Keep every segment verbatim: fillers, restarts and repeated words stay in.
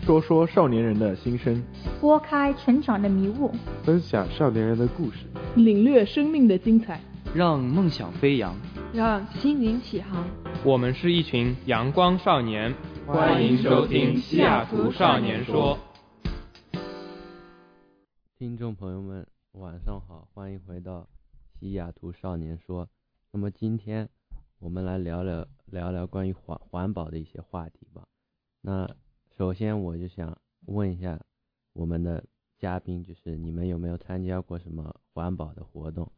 说说少年人的心声， 拨开成长的迷雾， 分享少年人的故事， 领略生命的精彩， 让梦想飞扬， 让心灵起航。 我们是一群阳光少年，欢迎收听西雅图少年说。 听众朋友们晚上好，欢迎回到西雅图少年说。那么今天我们来聊聊聊聊关于环环保的一些话题吧。那首先我就想问一下我们的嘉宾，就是你们有没有参加过什么环保的活动？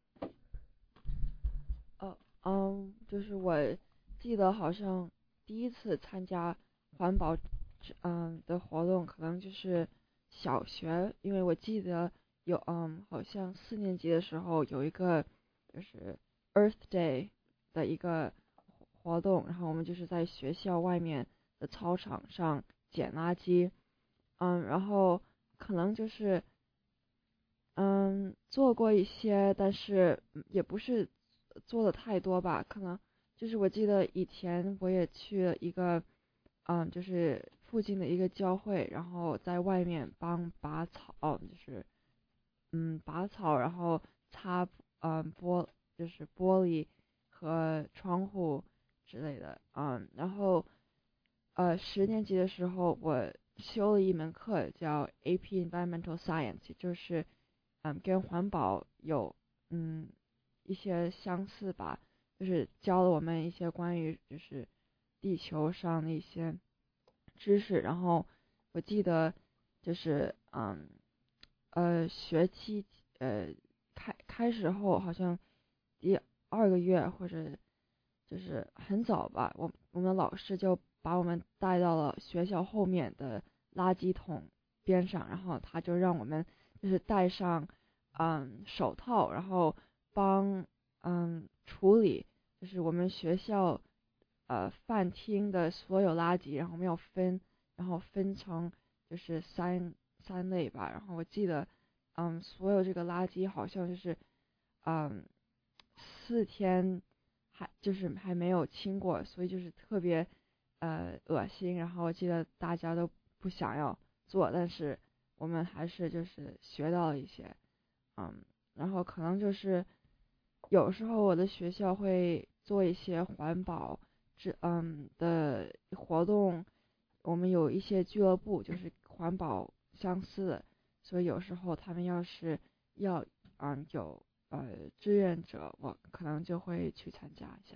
呃嗯，就是我记得好像第一次参加环保嗯的活动，可能就是小学，因为我记得有嗯好像四年级的时候有一个就是 Earth Day 的一个活动，然后我们就是在学校外面的操场上捡垃圾，嗯，然后可能就是嗯做过一些，但是也不是做的太多吧，可能就是我记得以前我也去了一个嗯就是附近的一个教会，然后在外面帮拔草，就是嗯拔草，然后擦嗯玻就是玻璃和窗户之类的，嗯，然后呃十年级的时候我修了一门课叫 A P Environmental Science， 就是嗯跟环保有嗯一些相似吧，就是教了我们一些关于就是地球上的一些知识。然后我记得就是嗯呃学期呃开开始后好像第二个月或者就是很早吧，我我们的老师就把我们带到了学校后面的垃圾桶边上，然后他就让我们就是戴上嗯手套，然后帮嗯处理就是我们学校呃饭厅的所有垃圾，然后我们要分，然后分成就是三三类吧。然后我记得嗯所有这个垃圾好像就是嗯四天还就是还没有清过，所以就是特别呃恶心。然后我记得大家都不想要做，但是我们还是就是学到了一些，嗯，然后可能就是有时候我的学校会做一些环保这嗯的活动，我们有一些俱乐部就是环保相似的，所以有时候他们要是要嗯有呃志愿者，我可能就会去参加一下。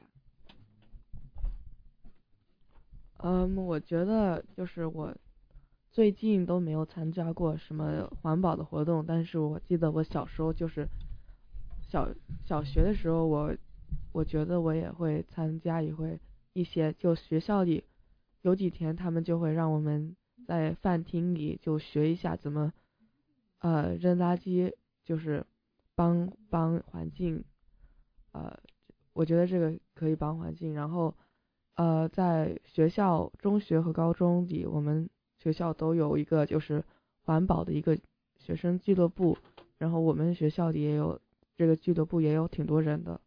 嗯，我觉得就是我最近都没有参加过什么环保的活动，但是我记得我小时候就是小小学的时候，我我觉得我也会参加一会一些，就学校里有几天他们就会让我们在饭厅里就学一下怎么呃扔垃圾，就是帮帮环境，呃我觉得这个可以帮环境。然后呃在学校中学和高中里，我们学校都有一个就是环保的一个学生俱乐部，然后我们学校里也有这个俱乐部，也有挺多人的。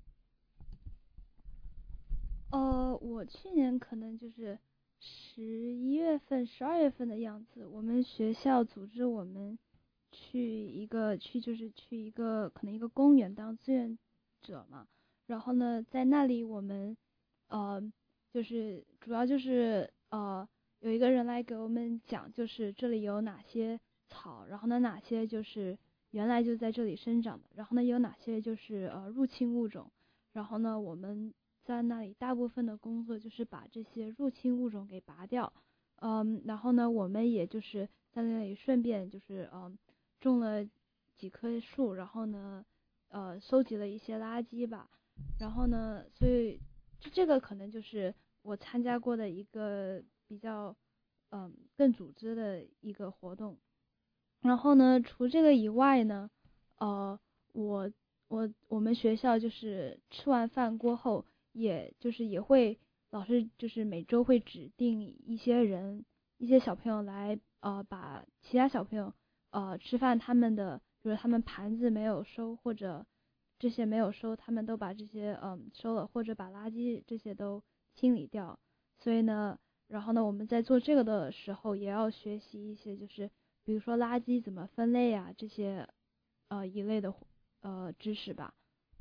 呃，我去年可能就是十一月份、十二月份的样子，我们学校组织我们去一个去就是去一个可能一个公园当志愿者嘛，然后呢，在那里我们呃就是主要就是呃有一个人来给我们讲，就是这里有哪些草，然后呢哪些就是原来就在这里生长的，然后呢有哪些就是呃入侵物种，然后呢我们在那里大部分的工作就是把这些入侵物种给拔掉，嗯，然后呢我们也就是在那里顺便就是嗯种了几棵树，然后呢呃收集了一些垃圾吧，然后呢所以这这个可能就是我参加过的一个比较嗯更组织的一个活动。然后呢除这个以外呢呃我我我们学校就是吃完饭过后，也就是也会老师就是每周会指定一些人一些小朋友来呃把其他小朋友呃吃饭他们的就是他们盘子没有收或者这些没有收，他们都把这些嗯收了，或者把垃圾这些都清理掉。所以呢然后呢，我们在做这个的时候也要学习一些，就是比如说垃圾怎么分类啊这些呃一类的呃知识吧。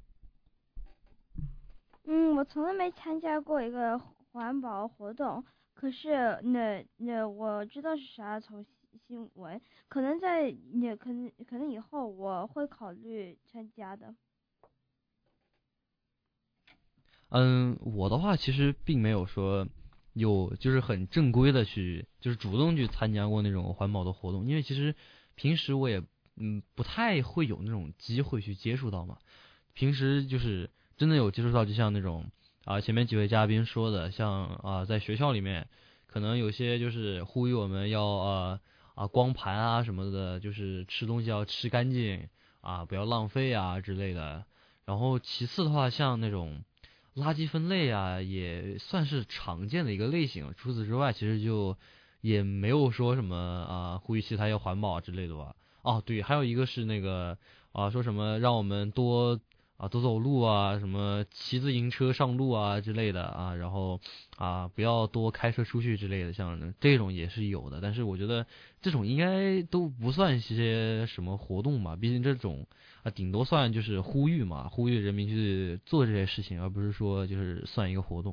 嗯，我从来没参加过一个环保活动，可是那那我知道是啥，从新闻，可能在也可能可能以后我会考虑参加的。 嗯，我的话其实并没有说有就是很正规的去就是主动去参加过那种环保的活动，因为其实平时我也嗯不太会有那种机会去接触到嘛。平时就是真的有接触到，就像那种啊前面几位嘉宾说的，像啊在学校里面可能有些就是呼吁我们要呃啊光盘啊什么的，就是吃东西要吃干净啊，不要浪费啊之类的。然后其次的话，像那种垃圾分类啊，也算是常见的一个类型。除此之外，其实就也没有说什么啊呼吁其他要环保之类的吧。哦，对，还有一个是那个啊说什么让我们多啊走走路啊，什么骑自行车上路啊之类的啊，然后啊不要多开车出去之类的，像这种也是有的。但是我觉得这种应该都不算些什么活动吧，毕竟这种啊顶多算就是呼吁嘛，呼吁人民去做这些事情，而不是说就是算一个活动。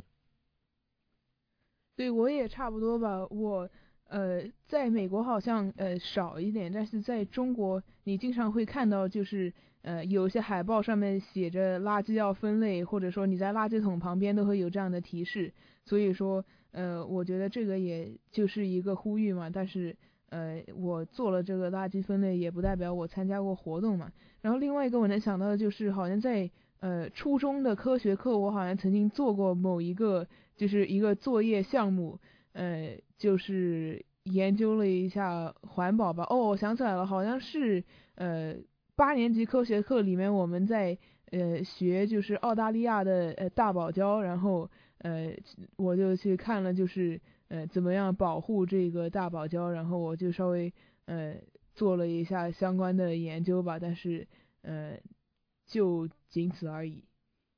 对，我也差不多吧。我呃，在美国好像呃少一点，但是在中国，你经常会看到，就是呃有些海报上面写着垃圾要分类，或者说你在垃圾桶旁边都会有这样的提示。所以说，呃，我觉得这个也就是一个呼吁嘛。但是呃，我做了这个垃圾分类，也不代表我参加过活动嘛。然后另外一个我能想到的就是，好像在呃初中的科学课，我好像曾经做过某一个。就是一个作业项目，呃，就是研究了一下环保吧。哦，我想起来了，好像是呃八年级科学课里面我们在呃学就是澳大利亚的呃大堡礁，然后呃我就去看了就是呃怎么样保护这个大堡礁，然后我就稍微呃做了一下相关的研究吧，但是呃就仅此而已。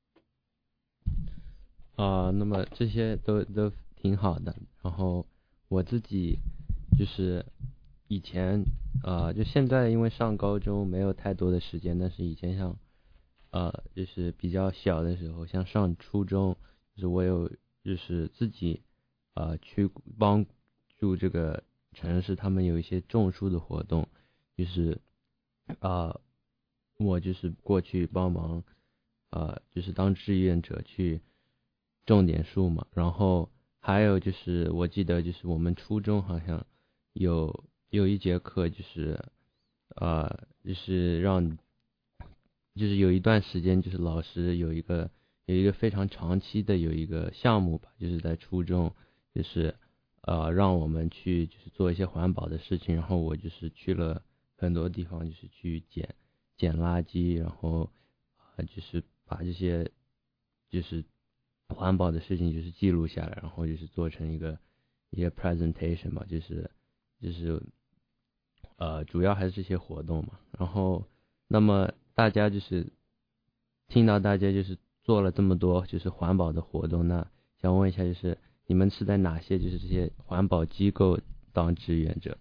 啊、那么这些都都挺好的。然后我自己就是以前呃，就现在因为上高中没有太多的时间，但是以前像呃，就是比较小的时候，像上初中，就是我有就是自己呃去帮助这个城市，他们有一些种树的活动，就是啊、呃，我就是过去帮忙，呃，就是当志愿者去种点树嘛。然后还有就是我记得就是我们初中好像有有一节课就是呃就是让就是有一段时间就是老师有一个有一个非常长期的有一个项目吧，就是在初中就是呃让我们去就是做一些环保的事情。然后我就是去了很多地方，就是去捡捡垃圾，然后呃就是把这些就是环保的事情就是记录下来，然后就是做成一个一个 presentation 嘛，就是就是呃主要还是这些活动嘛。然后那么大家就是听到大家就是做了这么多就是环保的活动，那想问一下，就是你们是在哪些就是这些环保机构当志愿者？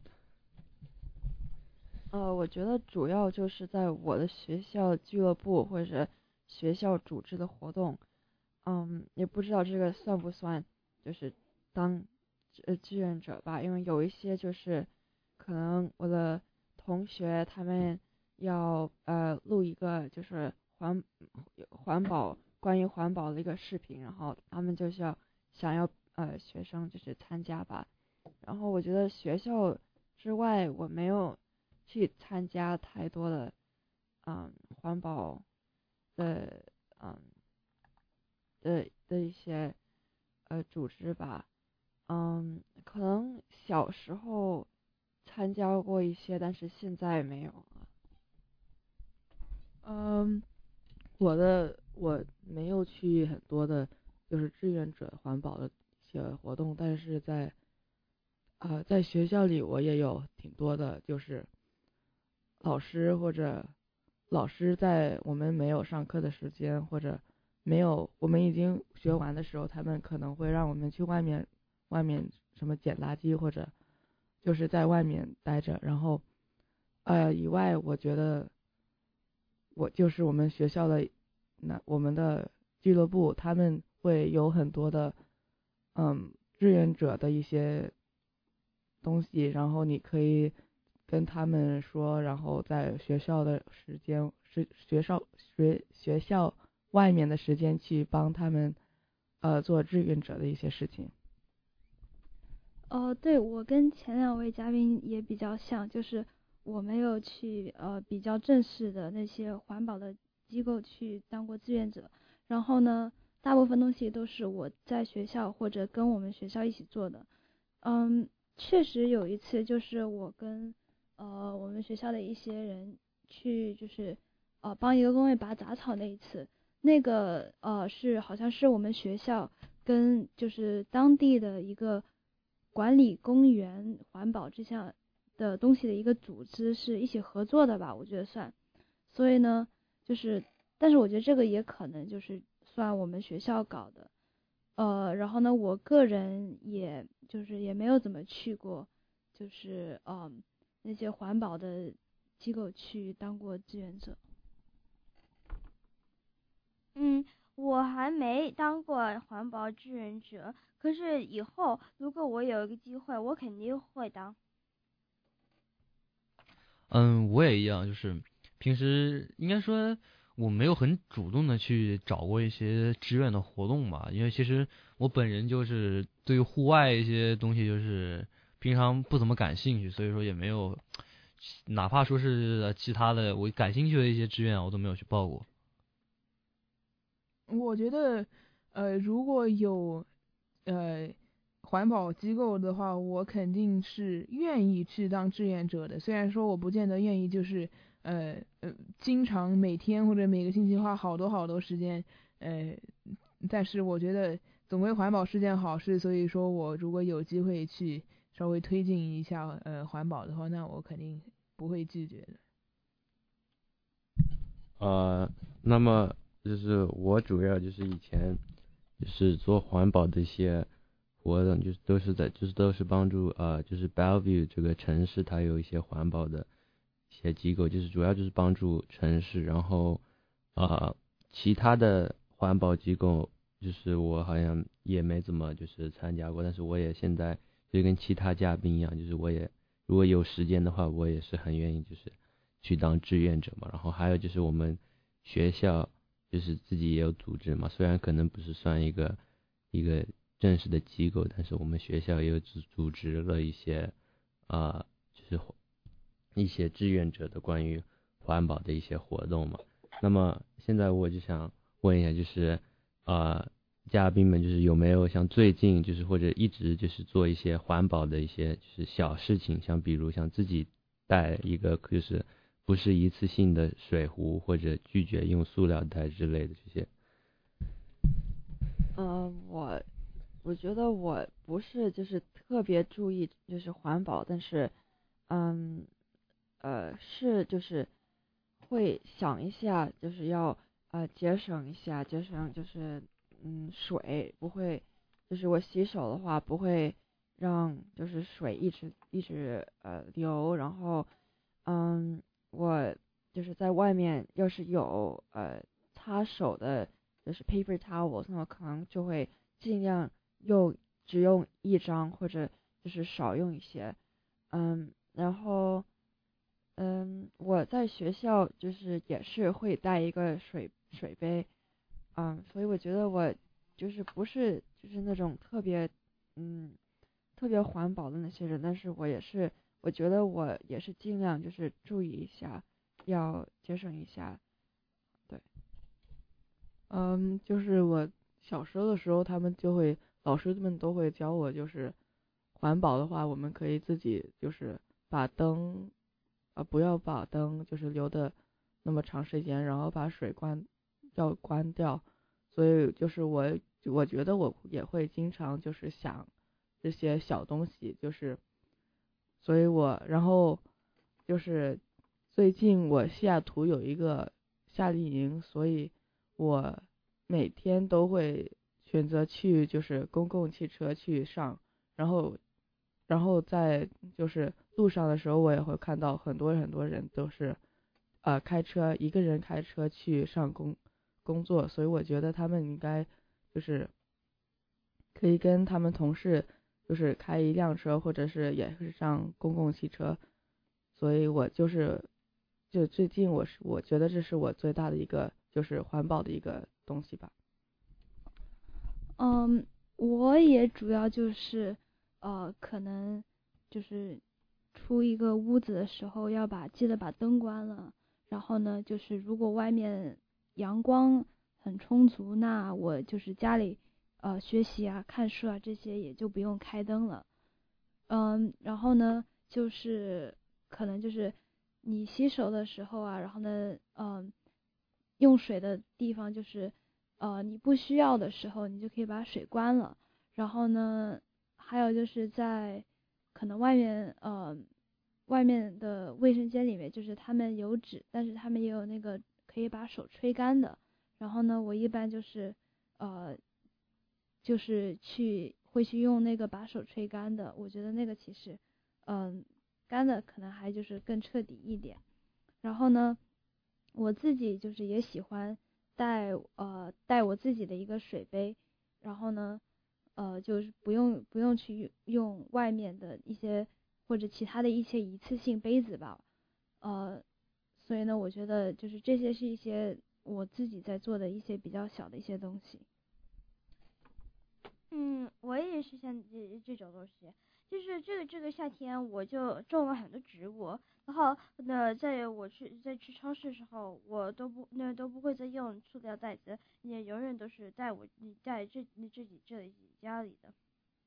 呃，我觉得主要就是在我的学校俱乐部或者是学校组织的活动。嗯，也不知道这个算不算就是当呃志愿者吧，因为有一些就是可能我的同学他们要呃录一个就是环环保关于环保的一个视频，然后他们就是要想要呃学生就是参加吧。然后我觉得学校之外我没有去参加太多的嗯环保的嗯的的一些呃组织吧。嗯，可能小时候参加过一些，但是现在没有了。 嗯，我的我没有去很多的，就是志愿者环保的一些活动，但是在呃在学校里我也有挺多的，就是老师或者老师在我们没有上课的时间，或者没有我们已经学完的时候，他们可能会让我们去外面外面什么捡垃圾或者就是在外面待着。然后呃以外，我觉得我就是我们学校的那我们的俱乐部，他们会有很多的嗯志愿者的一些东西，然后你可以跟他们说，然后在学校的时间是学校学学校外面的时间去帮他们呃做志愿者的一些事情。 哦，对，我跟前两位嘉宾也比较像，就是我没有去呃比较正式的那些环保的机构去当过志愿者，然后呢，大部分东西都是我在学校或者跟我们学校一起做的。嗯，确实有一次就是我跟呃我们学校的一些人去就是呃帮一个工位拔杂草那一次，那个呃是好像是我们学校跟就是当地的一个管理公园环保这项的东西的一个组织是一起合作的吧，我觉得算。所以呢，就是但是我觉得这个也可能就是算我们学校搞的。呃，然后呢，我个人也就是也没有怎么去过，就是嗯那些环保的机构去当过志愿者。 嗯，我还没当过环保志愿者，可是以后如果我有一个机会，我肯定会当。 嗯，我也一样，就是平时应该说我没有很主动的去找过一些志愿的活动吧，因为其实我本人就是对于户外一些东西就是平常不怎么感兴趣，所以说也没有，哪怕说是其他的我感兴趣的一些志愿，我都没有去报过。 我觉得，呃，如果有，呃，环保机构的话，我肯定是愿意去当志愿者的。虽然说我不见得愿意，就是呃呃，经常每天或者每个星期花好多好多时间，呃，但是我觉得总归环保是件好事，所以说我如果有机会去稍微推进一下呃环保的话，那我肯定不会拒绝的。 呃，那么就是我主要就是以前就是做环保的一些活动，就是都是在就是都是帮助呃就是 Bellevue 这个城市，它有一些环保的一些机构，就是主要就是帮助城市，然后呃其他的环保机构就是我好像也没怎么就是参加过，但是我也现在就跟其他嘉宾一样，就是我也如果有时间的话，我也是很愿意就是去当志愿者嘛。然后还有就是我们学校就是自己也有组织嘛，虽然可能不是算一个一个正式的机构，但是我们学校也有组组织了一些啊、呃，就是一些志愿者的关于环保的一些活动嘛。那么现在我就想问一下，就是呃嘉宾们就是有没有像最近就是或者一直就是做一些环保的一些就是小事情，像比如像自己带一个就是不是一次性的水壶，或者拒绝用塑料袋之类的这些。 嗯，我我觉得我不是就是特别注意就是环保，但是嗯呃是就是会想一下，就是要呃节省一下，节省就是嗯水不会，就是我洗手的话不会让就是水一直一直呃流，然后嗯我就是在外面要是有呃擦手的，就是 paper towels， 那么可能就会尽量用只用一张或者就是少用一些，嗯，然后嗯我在学校就是也是会带一个水水杯，嗯，所以我觉得我就是不是就是那种特别嗯特别环保的那些人，但是我也是我觉得我也是尽量就是注意一下，要节省一下，对。 嗯，就是我小时候的时候，他们就会老师们都会教我，就是环保的话，我们可以自己就是把灯，啊不要把灯就是留的那么长时间，然后把水关要关掉。所以就是我我觉得我也会经常就是想这些小东西，就是所以我然后就是最近我西雅图有一个夏令营，所以我每天都会选择去就是公共汽车去上，然后然后在就是路上的时候，我也会看到很多很多人都是呃开车一个人开车去上工工作，所以我觉得他们应该就是可以跟他们同事就是开一辆车，或者是也是上公共汽车。所以我就是就最近我是我觉得这是我最大的一个就是环保的一个东西吧。 嗯，我也主要就是呃可能就是出一个屋子的时候要把记得把灯关了，然后呢就是如果外面阳光很充足，那我就是家里呃学习啊看书啊这些也就不用开灯了。嗯，然后呢就是可能就是你洗手的时候啊，然后呢嗯用水的地方就是呃你不需要的时候你就可以把水关了。然后呢还有就是在可能外面呃外面的卫生间里面，就是他们有纸，但是他们也有那个可以把手吹干的。然后呢我一般就是呃就是去会去用那个把手吹干的，我觉得那个其实嗯干的可能还就是更彻底一点。然后呢我自己就是也喜欢带呃带我自己的一个水杯，然后呢呃就是不用不用去用外面的一些或者其他的一些一次性杯子吧。呃所以呢我觉得就是这些是一些我自己在做的一些比较小的一些东西。 嗯，我也是像这这种东西，就是这个这个夏天我就种了很多植物，然后呢，在我去在去超市的时候，我都不那都不会再用塑料袋子，也永远都是在我你在这你自己这里家里的。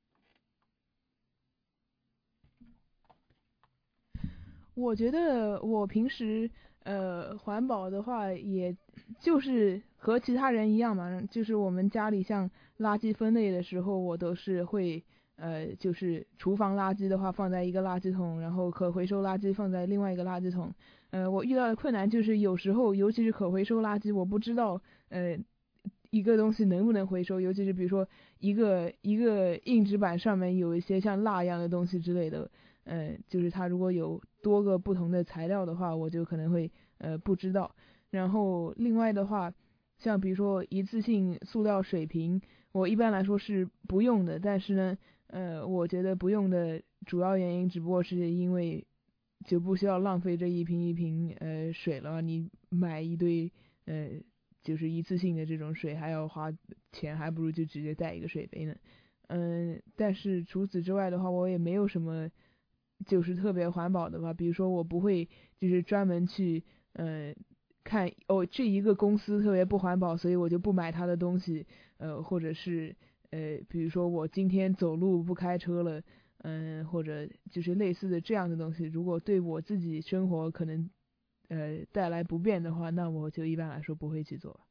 我觉得我平时呃环保的话，也就是和其他人一样嘛，就是我们家里像垃圾分类的时候，我都是会呃就是厨房垃圾的话放在一个垃圾桶，然后可回收垃圾放在另外一个垃圾桶。呃，我遇到的困难就是有时候尤其是可回收垃圾，我不知道呃一个东西能不能回收，尤其是比如说一个一个硬纸板上面有一些像蜡一样的东西之类的。呃，就是它如果有多个不同的材料的话，我就可能会呃不知道。然后另外的话，像比如说一次性塑料水瓶，我一般来说是不用的。但是呢，呃，我觉得不用的主要原因只不过是因为就不需要浪费这一瓶一瓶呃水了。你买一堆呃就是一次性的这种水还要花钱，还不如就直接带一个水杯呢。嗯、呃，但是除此之外的话，我也没有什么。就是特别环保的话，比如说我不会就是专门去呃看哦这一个公司特别不环保，所以我就不买它的东西。呃或者是呃比如说我今天走路不开车了，嗯、呃、或者就是类似的这样的东西，如果对我自己生活可能呃带来不便的话，那我就一般来说不会去做。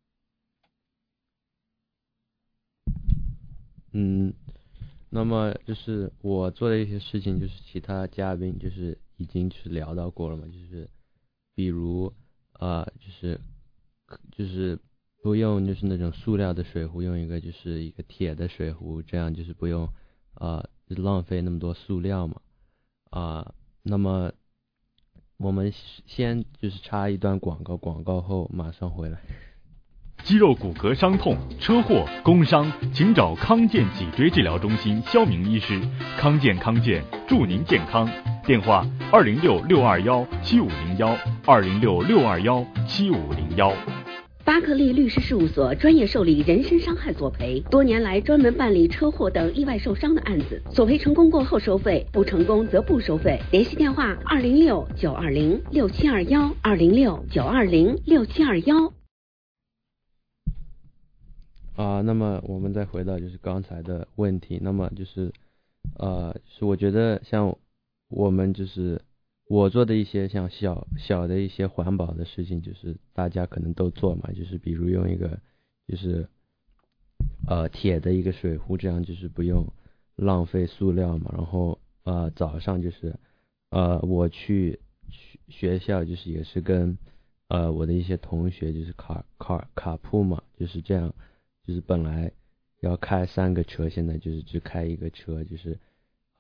嗯。那么就是我做的一些事情，就是其他嘉宾就是已经是聊到过了嘛，就是比如呃就是就是不用就是那种塑料的水壶，用一个就是一个铁的水壶，这样就是不用呃浪费那么多塑料嘛。啊、呃，那么我们先就是插一段广告，广告后马上回来。 肌肉骨骼伤痛、车祸、工伤，请找康健脊椎治疗中心肖明医师。康健康健，祝您健康。电话：二零六六二幺七五零幺，二零六六二幺七五零幺。 巴克利律师事务所专业受理人身伤害索赔，多年来专门办理车祸等意外受伤的案子，索赔成功过后收费，不成功则不收费。联系电话：二零六九二零六七二幺，二零六九二零六七二幺。 啊、呃，那么我们再回到就是刚才的问题，那么就是呃，是我觉得像我们就是我做的一些像小小的一些环保的事情，就是大家可能都做嘛，就是比如用一个就是呃铁的一个水壶，这样就是不用浪费塑料嘛。然后呃早上就是呃我去学校就是也是跟呃我的一些同学就是卡卡卡铺嘛，就是这样。就是本来要开三个车，现在就是只开一个车，就是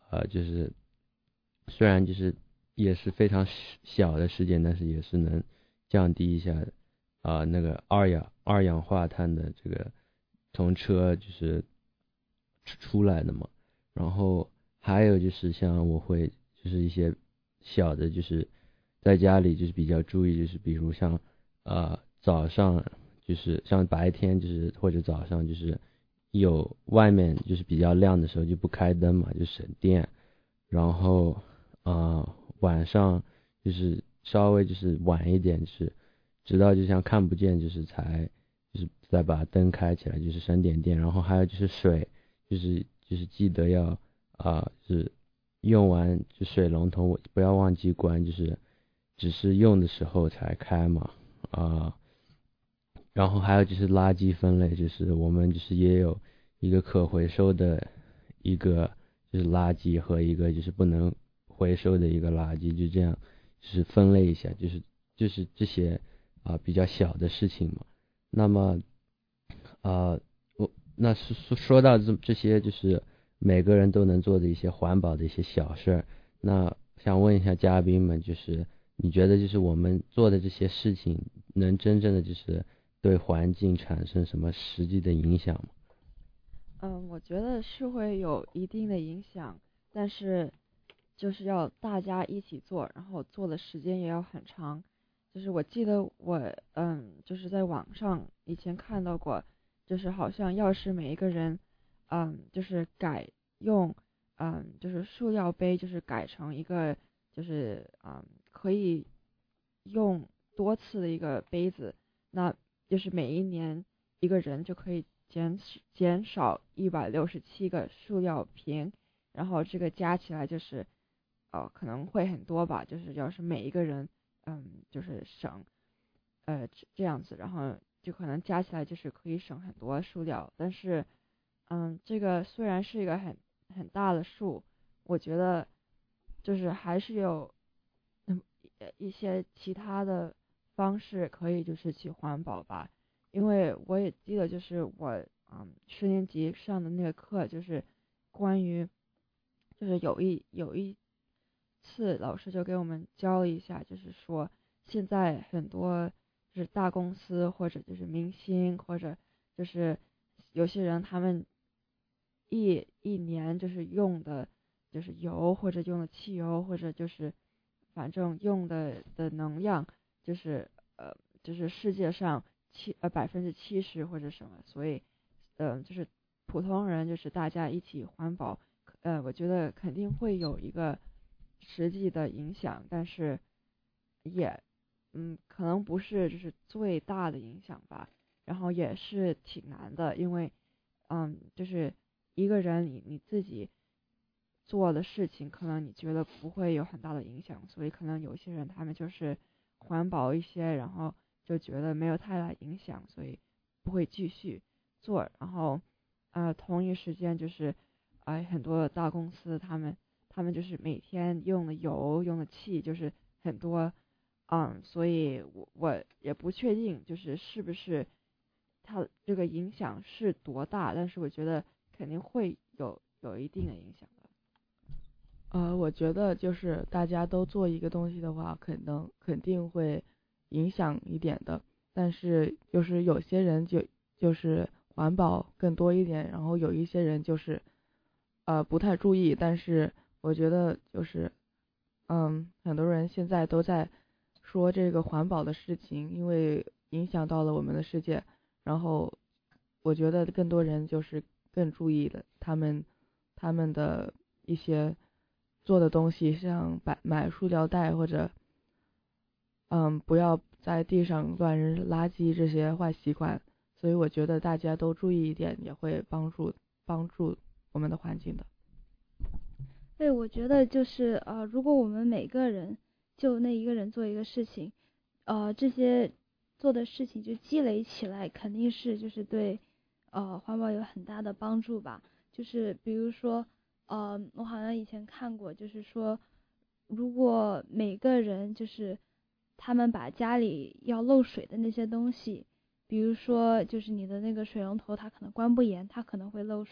呃，就是虽然就是也是非常小的事件，但是也是能降低一下啊、呃、那个二氧二氧化碳的这个从车就是出来的嘛。然后还有就是像我会就是一些小的，就是在家里就是比较注意，就是比如像呃早上就是像白天就是或者早上就是有外面就是比较亮的时候就不开灯嘛，就省电。然后啊、呃、晚上就是稍微就是晚一点，就是直到就像看不见就是才就是再把灯开起来，就是省点电。然后还有就是水，就是就是记得要啊、呃、是用完就水龙头不要忘记关，就是只是用的时候才开嘛啊、呃。然后还有就是垃圾分类，就是我们就是也有一个可回收的一个就是垃圾和一个就是不能回收的一个垃圾，就这样就是分类一下，就是就是这些啊、呃、比较小的事情嘛。那么呃我那说说到这这些就是每个人都能做的一些环保的一些小事儿，那想问一下嘉宾们，就是你觉得就是我们做的这些事情能真正的就是对环境产生什么实际的影响吗？ 嗯，我觉得是会有一定的影响，但是就是要大家一起做，然后做的时间也要很长。就是我记得我嗯，就是在网上以前看到过，就是好像要是每一个人嗯，就是改用嗯，就是塑料杯，就是改成一个就是嗯可以用多次的一个杯子，那就是每一年一个人就可以减减少一百六十七个塑料瓶，然后这个加起来就是呃可能会很多吧，就是要是每一个人嗯就是省呃这样子，然后就可能加起来就是可以省很多塑料。但是嗯这个虽然是一个很很大的数，我觉得就是还是有嗯一些其他的方式可以就是去环保吧。因为我也记得就是我嗯十年级上的那个课，就是关于就是有一有一次老师就给我们教了一下，就是说现在很多就是大公司或者就是明星或者就是有些人他们一一年就是用的就是油或者用的汽油或者就是反正用的的能量就是呃就是世界上七呃百分之七十或者什么，所以呃就是普通人就是大家一起环保，呃我觉得肯定会有一个实际的影响，但是也嗯可能不是就是最大的影响吧，然后也是挺难的，因为嗯就是一个人你你自己做的事情可能你觉得不会有很大的影响，所以可能有些人他们就是环保一些，然后就觉得没有太大影响，所以不会继续做。然后呃同一时间就是哎、呃、很多大公司他们他们就是每天用的油用的气就是很多，嗯所以我我也不确定就是是不是它这个影响是多大，但是我觉得肯定会有有一定的影响的。 呃，我觉得就是大家都做一个东西的话，可能肯定会影响一点的。但是就是有些人就就是环保更多一点，然后有一些人就是呃不太注意。但是我觉得就是嗯，很多人现在都在说这个环保的事情，因为影响到了我们的世界。然后我觉得更多人就是更注意的，他们他们的一些做的东西，像买买塑料袋或者嗯不要在地上乱扔垃圾这些坏习惯，所以我觉得大家都注意一点，也会帮助帮助我们的环境的。 对，我觉得就是呃，如果我们每个人就那一个人做一个事情，呃，这些做的事情就积累起来，肯定是就是对呃环保有很大的帮助吧。就是比如说呃，我好像以前看过，就是说如果每个人就是他们把家里要漏水的那些东西，比如说就是你的那个水龙头它可能关不严，它可能会漏水。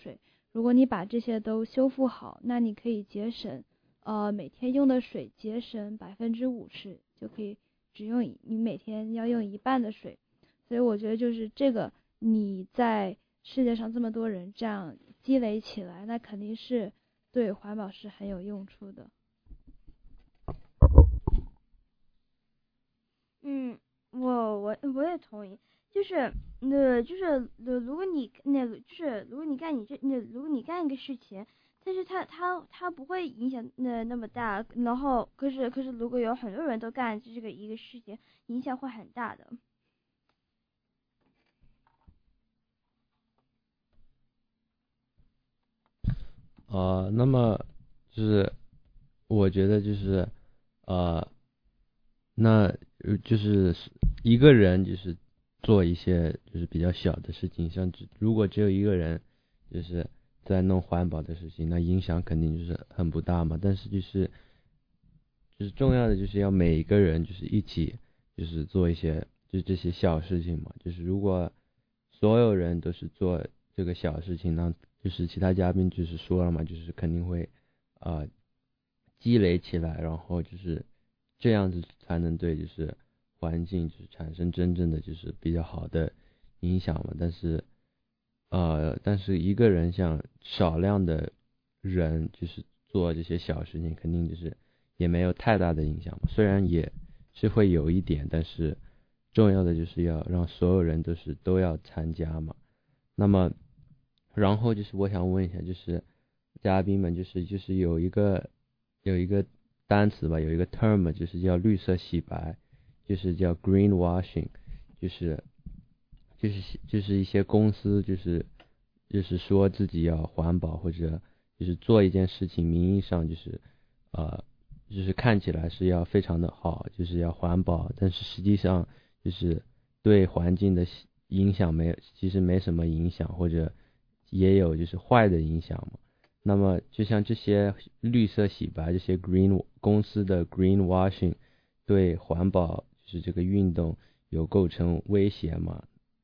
如果你把这些都修复好，那你可以节省呃每天用的水节省百分之五十，就可以只用你每天要用一半的水。所以我觉得就是这个，你在世界上这么多人这样积累起来，那肯定是对环保是很有用处的。 嗯，我我我也同意，就是那就是如果你那个就是如果你干你这那如果你干一个事情，但是它它它不会影响那那么大，然后可是可是如果有很多人都干这个一个事情，影响会很大的。 呃，那么就是我觉得就是呃，那就是一个人就是做一些就是比较小的事情，像只如果只有一个人就是在弄环保的事情，那影响肯定就是很不大嘛。但是就是就是重要的就是要每一个人就是一起就是做一些就这些小事情嘛。就是如果所有人都是做这个小事情，那就是其他嘉宾就是说了嘛，就是肯定会呃积累起来，然后就是这样子才能对就是环境就是产生真正的就是比较好的影响嘛。但是呃但是一个人像少量的人就是做这些小事情，肯定就是也没有太大的影响嘛。虽然也是会有一点，但是重要的就是要让所有人都是都要参加嘛。那么然后就是我想问一下，就是嘉宾们就是就是有一个有一个单词吧，有一个 term 就是叫绿色洗白，就是叫 greenwashing， 就是就是就是一些公司就是就是说自己要环保，或者就是做一件事情名义上就是呃就是看起来是要非常的好，就是要环保，但是实际上就是对环境的影响没其实没什么影响，或者也有就是坏的影响嘛。那么就像这些绿色洗白，这些 green 公司的 greenwashing 对环保就是这个运动有构成威胁吗？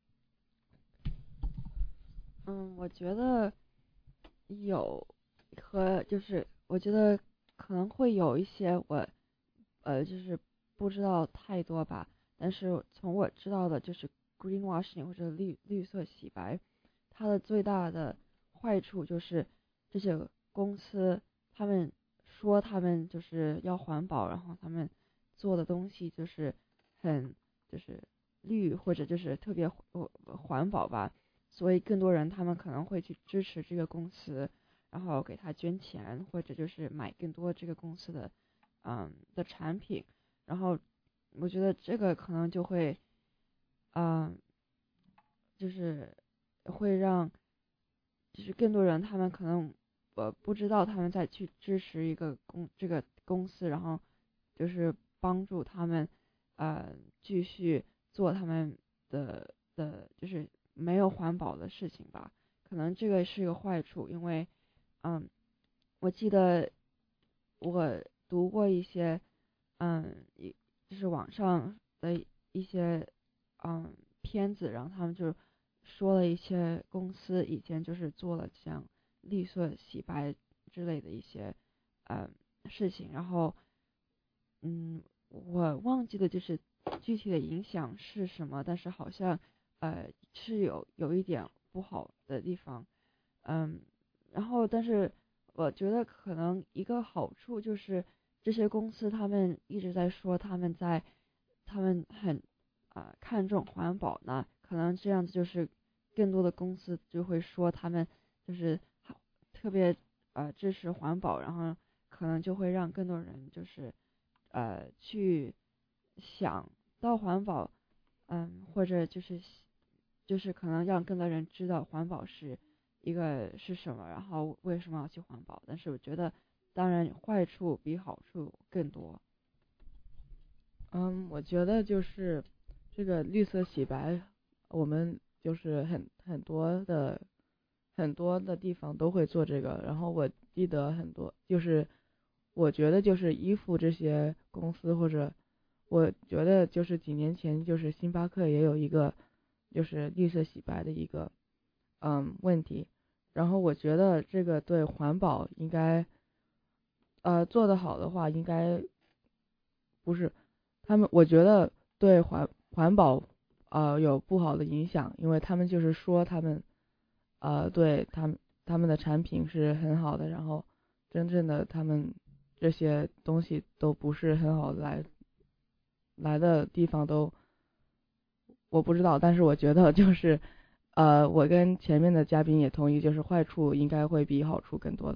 嗯，我觉得有和就是我觉得可能会有一些我呃就是不知道太多吧，但是从我知道的就是 greenwashing 或者绿绿色洗白，它的最大的坏处就是这些公司他们说他们就是要环保，然后他们做的东西就是很就是绿或者就是特别环保吧，所以更多人他们可能会去支持这个公司，然后给他捐钱，或者就是买更多这个公司的嗯的产品，然后我觉得这个可能就会嗯就是会让就是更多人他们可能呃不知道他们在去支持一个公这个公司，然后就是帮助他们呃继续做他们的的就是没有环保的事情吧。可能这个是一个坏处，因为嗯我记得我读过一些嗯一就是网上的一些嗯片子，然后他们就说了一些公司以前就是做了像绿色洗白之类的一些呃事情，然后嗯我忘记了就是具体的影响是什么，但是好像呃是有有一点不好的地方，嗯然后但是我觉得可能一个好处就是这些公司他们一直在说他们在他们很啊、呃、看重环保呢，可能这样子就是更多的公司就会说他们就是特别呃支持环保，然后可能就会让更多人就是呃去想到环保，嗯或者就是就是可能让更多人知道环保是一个是什么，然后为什么要去环保。但是我觉得当然坏处比好处更多。 嗯，我觉得就是这个绿色洗白，我们就是很很多的很多的地方都会做这个。然后我记得很多，就是我觉得就是衣服这些公司，或者我觉得就是几年前就是星巴克也有一个就是绿色洗白的一个嗯问题。 然后我觉得这个对环保应该，呃，做得好的话，应该不是他们，我觉得对环环保呃有不好的影响，因为他们就是说他们呃对他们他们的产品是很好的，然后真正的他们这些东西都不是很好来来的地方都我不知道，但是我觉得就是呃我跟前面的嘉宾也同意，就是坏处应该会比好处更多的。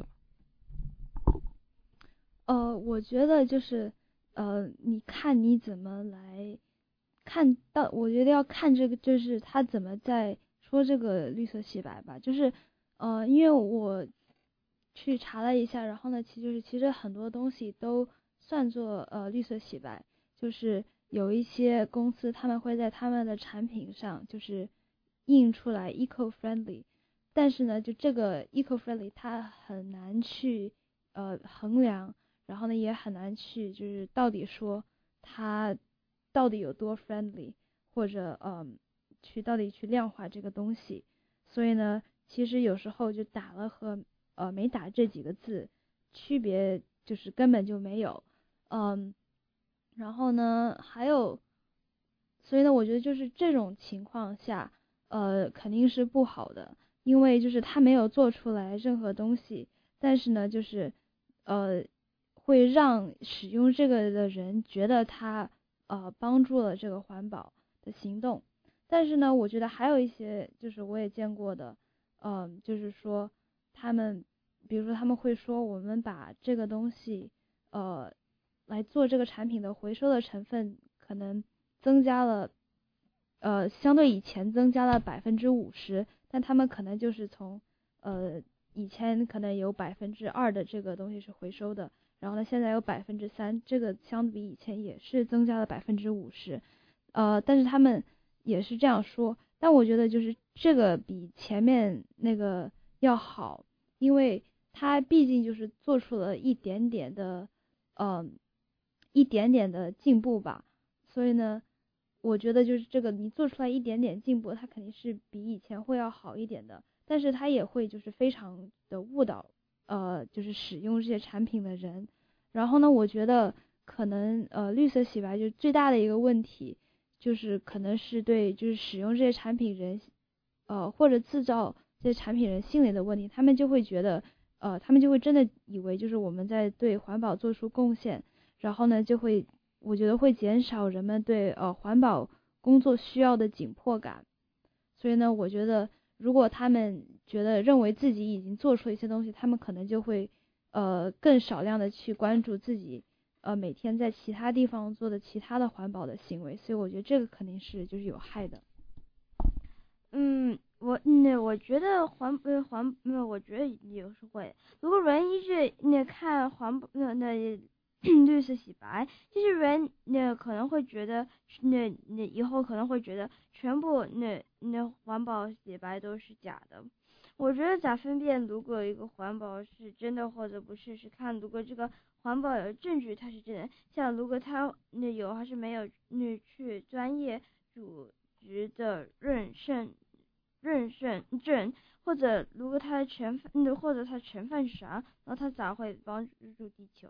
呃，我觉得就是呃，你看你怎么来看到，我觉得要看这个就是他怎么在说这个绿色洗白吧，就是呃，因为我去查了一下，然后呢，其实就是其实很多东西都算作呃绿色洗白，就是有一些公司他们会在他们的产品上就是印出来 eco friendly， 但是呢，就这个 eco friendly 它很难去呃衡量。然后呢，也很难去就是到底说它到底有多 friendly， 或者嗯去到底去量化这个东西。所以呢，其实有时候就打了和呃没打这几个字区别就是根本就没有。嗯，然后呢还有，所以呢，我觉得就是这种情况下，呃肯定是不好的，因为就是他没有做出来任何东西，但是呢，就是呃。会让使用这个的人觉得他呃帮助了这个环保的行动，但是呢，我觉得还有一些就是我也见过的，嗯、呃，就是说他们，比如说他们会说我们把这个东西呃来做这个产品的回收的成分可能增加了，呃相对以前增加了百分之五十，但他们可能就是从呃以前可能有百分之二的这个东西是回收的。然后呢，现在有百分之三，这个相比以前也是增加了百分之五十，呃，但是他们也是这样说，但我觉得就是这个比前面那个要好，因为它毕竟就是做出了一点点的，呃，一点点的进步吧，所以呢，我觉得就是这个你做出来一点点进步，它肯定是比以前会要好一点的，但是它也会就是非常的误导。呃，就是使用这些产品的人，然后呢，我觉得可能呃绿色洗白就最大的一个问题，就是可能是对就是使用这些产品人，呃或者制造这些产品人心理的问题，他们就会觉得呃他们就会真的以为就是我们在对环保做出贡献，然后呢就会我觉得会减少人们对呃环保工作需要的紧迫感，所以呢，我觉得。如果他们觉得认为自己已经做出一些东西，他们可能就会呃更少量的去关注自己呃每天在其他地方做的其他的环保的行为，所以我觉得这个肯定是就是有害的。 嗯，我那我觉得环呃环那我觉得有时会，如果人一直那看环保那那绿色洗白，这些人那可能会觉得那那以后可能会觉得全部那那环保洗白都是假的。我觉得咋分辨如果一个环保是真的或者不是，是看如果这个环保有证据它是真的，像如果它那有还是没有那去专业组织的认证认证证，或者如果它的成分或者它成分是啥，然后它咋会帮助地球？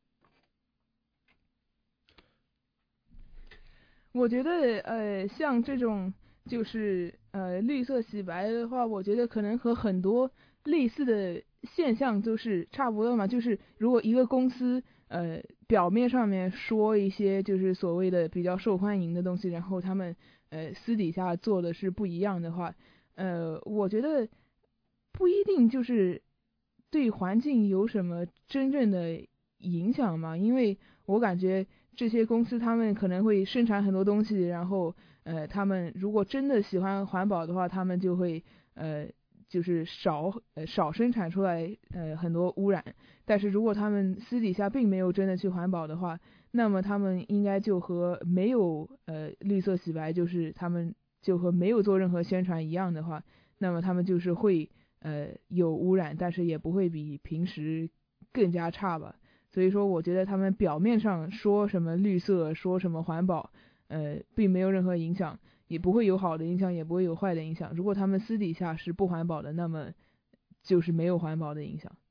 我觉得呃，像这种就是呃绿色洗白的话，我觉得可能和很多类似的现象都是差不多嘛。就是如果一个公司呃表面上面说一些就是所谓的比较受欢迎的东西，然后他们呃私底下做的是不一样的话，呃，我觉得不一定就是对环境有什么真正的影响嘛，因为我感觉。这些公司他们可能会生产很多东西，然后呃，他们如果真的喜欢环保的话，他们就会呃，就是少呃少生产出来呃很多污染。但是如果他们私底下并没有真的去环保的话，那么他们应该就和没有呃绿色洗白，就是他们就和没有做任何宣传一样的话，那么他们就是会呃有污染，但是也不会比平时更加差吧。所以说我觉得他们表面上说什么绿色说什么环保呃并没有任何影响，也不会有好的影响也不会有坏的影响。如果他们私底下是不环保的，那么就是没有环保的影响。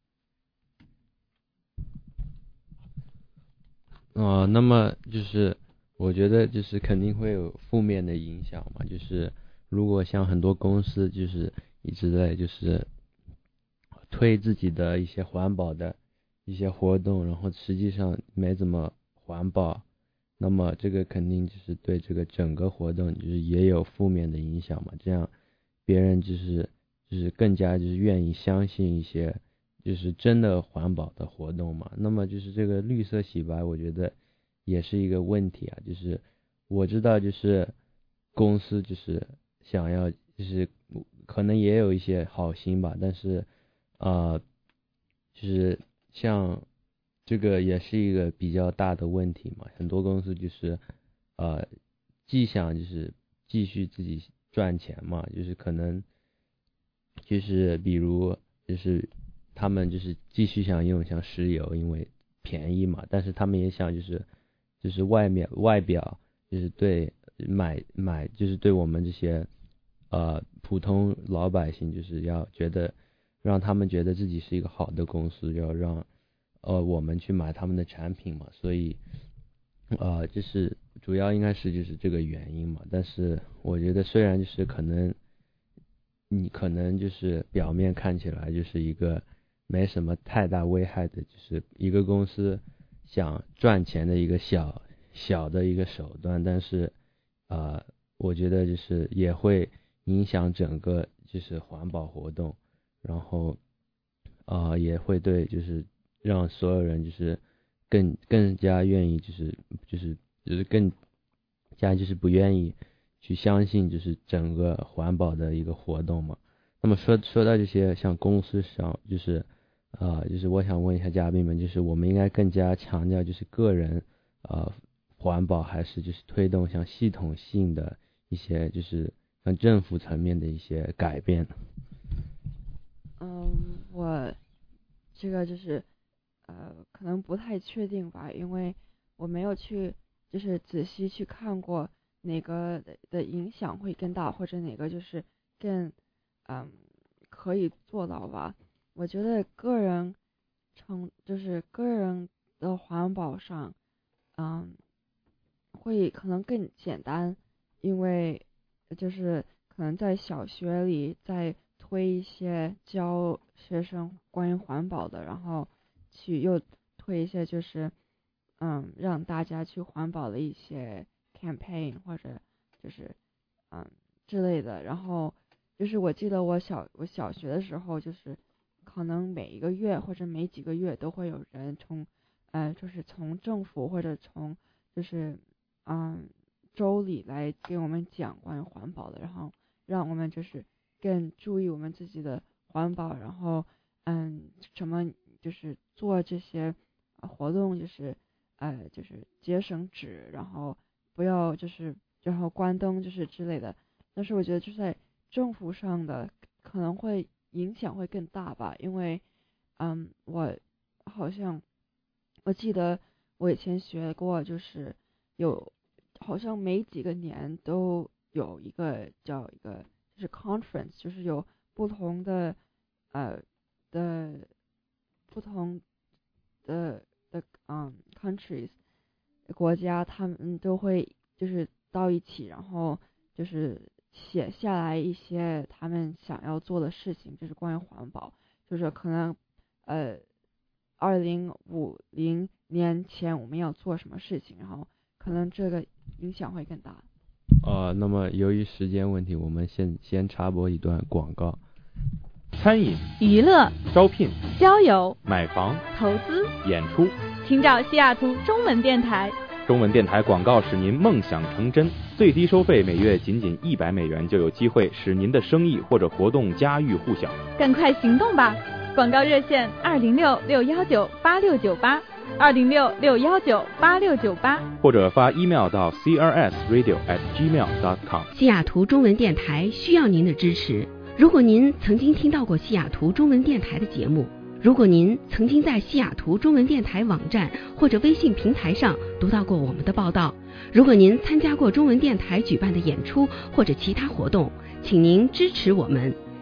哦、呃，那么就是我觉得就是肯定会有负面的影响嘛，就是如果像很多公司就是一直在就是推自己的一些环保的一些活动，然后实际上没怎么环保，那么这个肯定就是对这个整个活动就是也有负面的影响嘛，这样别人就是就是更加就是愿意相信一些就是真的环保的活动嘛。那么就是这个绿色洗白我觉得也是一个问题啊，就是我知道就是公司就是想要就是可能也有一些好心吧，但是呃就是像这个也是一个比较大的问题嘛，很多公司就是呃既想就是继续自己赚钱嘛，就是可能就是比如就是他们就是继续想用像石油，因为便宜嘛，但是他们也想就是就是外面外表就是对买买就是对我们这些呃普通老百姓就是要觉得让他们觉得自己是一个好的公司，要让呃我们去买他们的产品嘛，所以呃就是主要应该是就是这个原因嘛。但是我觉得虽然就是可能你可能就是表面看起来就是一个没什么太大危害的，就是一个公司想赚钱的一个小小的一个手段，但是呃我觉得就是也会影响整个就是环保活动，然后呃也会对就是让所有人就是更更加愿意就是就是就是更加就是不愿意去相信就是整个环保的一个活动嘛。那么说说到这些像公司上就是呃就是我想问一下嘉宾们，就是我们应该更加强调就是个人呃环保，还是就是推动像系统性的一些就是像政府层面的一些改变呢？ 嗯，我这个就是呃可能不太确定吧，因为我没有去就是仔细去看过哪个的的影响会更大，或者哪个就是更嗯可以做到吧。我觉得个人成就是个人的环保上，嗯，会可能更简单，因为就是可能在小学里在推一些教学生关于环保的，然后去又推一些就是嗯让大家去环保的一些 campaign 或者就是嗯之类的。然后就是我记得我小我小学的时候，就是可能每一个月或者每几个月都会有人从呃就是从政府或者从就是嗯州里来给我们讲关于环保的，然后让我们就是更注意我们自己的环保，然后嗯什么就是做这些活动就是呃就是节省纸，然后不要就是然后关灯就是之类的。但是我觉得就是在政府上的可能会影响会更大吧，因为嗯我好像我记得我以前学过，就是有好像每几个年都有一个叫一个就是 conference， 就是有不同的呃的不同的的嗯 countries 国家，他们都会就是到一起，然后就是写下来一些他们想要做的事情，就是关于环保，就是可能呃二零五零年前我们要做什么事情，然后可能这个影响会更大。 呃，那么由于时间问题，我们先先插播一段广告。 餐饮、 娱乐、 招聘、 交友、 买房、 投资、 演出， 请找西雅图中文电台。 中文电台广告使您梦想成真，最低收费每月仅仅一百美元，就有机会使您的生意或者活动家喻户晓。 赶快行动吧！广告热线二零六六幺九八六九八，二零六六幺九八六九八， 或者发 email 到 c r s radio at gmail dot com。 西雅图中文电台需要您的支持。如果您曾经听到过西雅图中文电台的节目，如果您曾经在西雅图中文电台网站或者微信平台上读到过我们的报道，如果您参加过中文电台举办的演出或者其他活动，请您支持我们。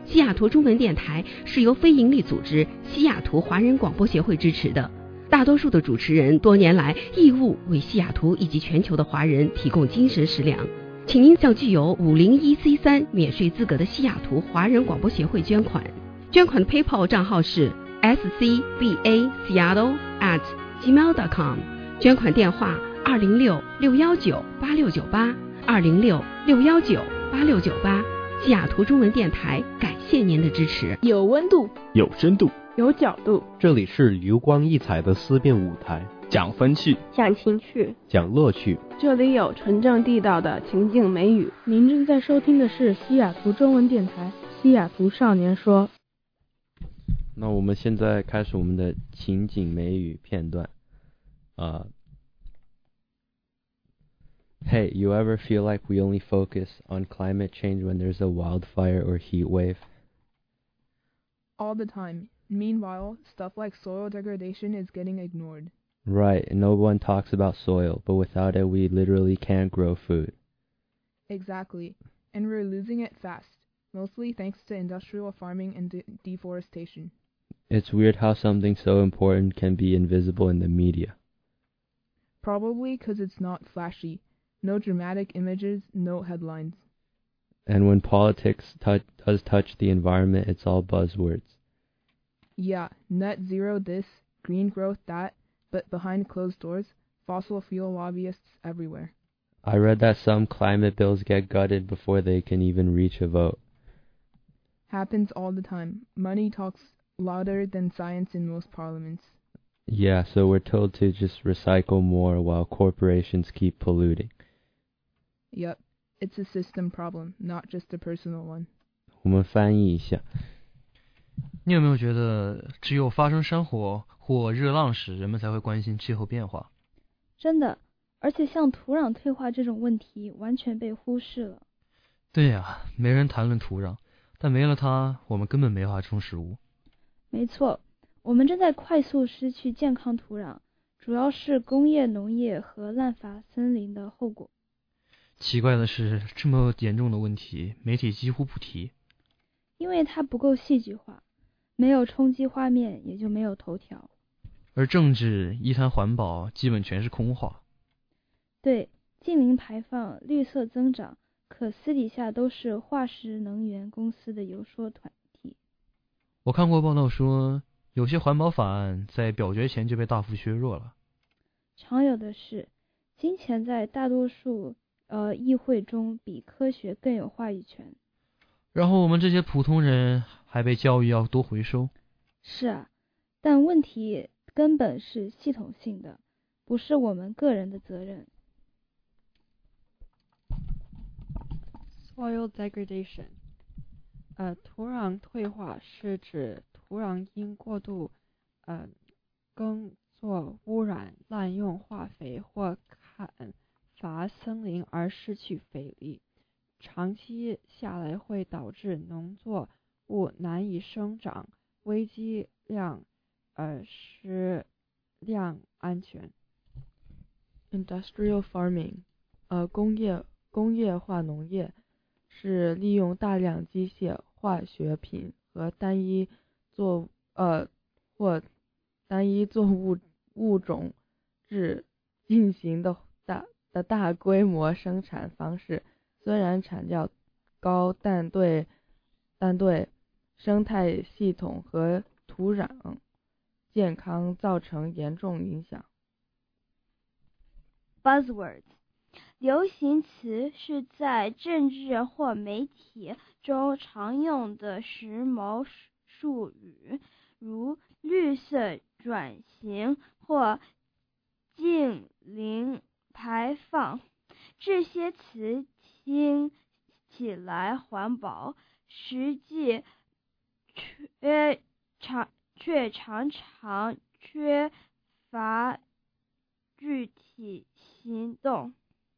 西雅图中文电台是由非营利组织西雅图华人广播协会支持的，大多数的主持人多年来义务为西雅图以及全球的华人提供精神食粮。请您向具有五零一 C 三免税资格的西雅图华人广播协会捐款，捐款的 PayPal 账号是 s c b a seattle at gmail dot com， 捐款电话二零六六幺九八六九八二零六六幺九八六九八。西雅图中文电台感谢您的支持。 有温度， 有深度， 有角度， 这里是流光溢彩的思辨舞台， 讲风趣， 讲情趣， 讲乐趣， 这里有纯正地道的情景美语。 您正在收听的是西雅图中文电台西雅图少年说。 那我们现在开始我们的情景美语片段啊、uh, Hey, you ever feel like we only focus on climate change when there's a wildfire or heat wave? All the time. Meanwhile, stuff like soil degradation is getting ignored. Right, and no one talks about soil, but without it we literally can't grow food. Exactly. And we're losing it fast, mostly thanks to industrial farming and de- deforestation. It's weird how something so important can be invisible in the media. Probably because it's not flashy. No dramatic images, no headlines. And when politics tu- does touch the environment, it's all buzzwords. Yeah, net zero this, green growth that, but behind closed doors, fossil fuel lobbyists everywhere. I read that some climate bills get gutted before they can even reach a vote. Happens all the time. Money talks louder than science in most parliaments. Yeah, so we're told to just recycle more while corporations keep polluting. Yep, it's a system problem, not just a personal one. 我们翻译一下。 你有没有觉得只有发生山火或热浪时，人们才会关心气候变化？ 真的，而且像土壤退化这种问题完全被忽视了。 对呀，没人谈论土壤，但没了它，我们根本没法种食物。 没错，我们正在快速失去健康土壤，主要是工业农业和滥伐森林的后果。 奇怪的是，这么严重的问题，媒体几乎不提。 因为它不够戏剧化，没有冲击画面，也就没有头条。 而政治一谈环保，基本全是空话。 对，近零排放、绿色增长，可私底下都是化石能源公司的游说团体。 我看过报道说，有些环保法案在表决前就被大幅削弱了。 常有的是，金钱在大多数呃议会中比科学更有话语权。 然后我们这些普通人还被教育要多回收。 是啊，但问题根本是系统性的，不是我们个人的责任。 Soil degradation， 呃，土壤退化是指土壤因过度呃耕作、污染、滥用化肥或砍伐森林而失去肥力。长期下来会导致农作物难以生长，危机量呃食量安全。 Industrial farming， 呃，工业工业化农业是利用大量机械、化学品和单一作呃或单一作物物种制进行的大的大规模生产方式。虽然产量高，但对但对生态系统和土壤健康造成严重影响。 Buzzwords， 流行词是在政治或媒体中常用的时髦术语，如绿色转型或近零排放。这些词听起来环保，实际却常却常常缺乏具体行动。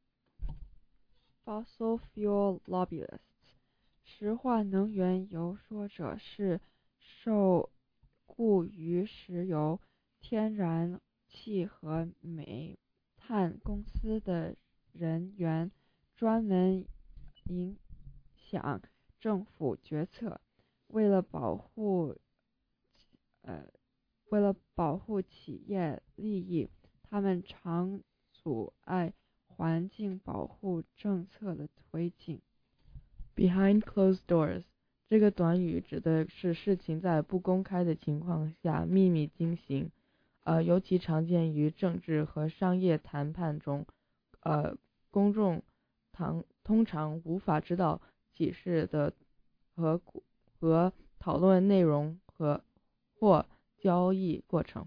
Fossil fuel lobbyists， 石化能源游说者是受雇于石油、天然气和煤炭公司的人员，专门影响政府决策。 为了保护呃为了保护企业利益，他们常阻碍环境保护政策的推进。 Behind closed doors 这个短语指的是事情在不公开的情况下秘密进行，呃，尤其常见于政治和商业谈判中，呃，公众常通常无法知道启示的和和讨论内容和或交易过程。